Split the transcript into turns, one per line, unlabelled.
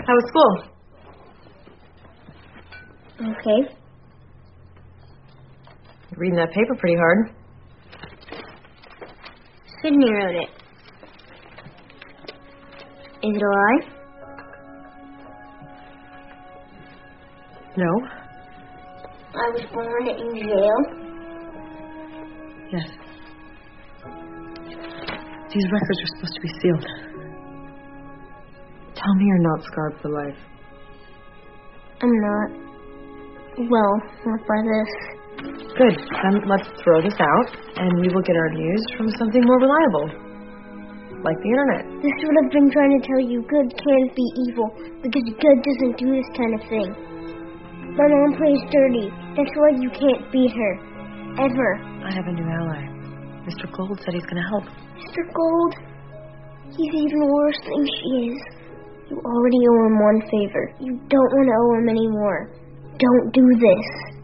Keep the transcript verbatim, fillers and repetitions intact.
How was school?
Okay.
You're reading that paper pretty hard.
Sydney wrote it. Is it a lie?
No.
I was born in jail.
Yes. These records are supposed to be sealed. Tell me you're not scarred for life.
I'm not. Well, not by this.
Good. Then let's throw this out, and we will get our news from something more reliable. Like the internet.
This is what I've been trying to tell you. Good can't be evil, because good doesn't do this kind of thing. My mom plays dirty. That's why you can't beat her. Ever.
I have a new ally. Mister Gold said he's going to help.
Mister Gold? He's even worse than she is. You already owe him one favor. You don't want to owe him any more. Don't do this.